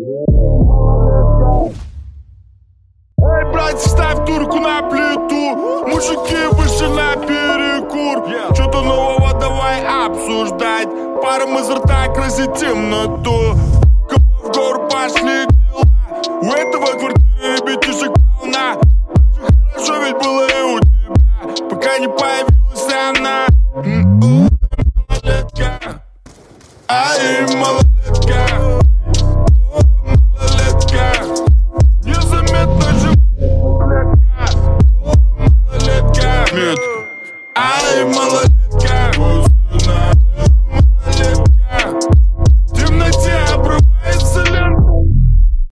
Эй, братья, ставь турку на плиту. Мужики вышли на перекур. Что-то нового давай обсуждать. Паром изо рта красит темноту. В гор пошли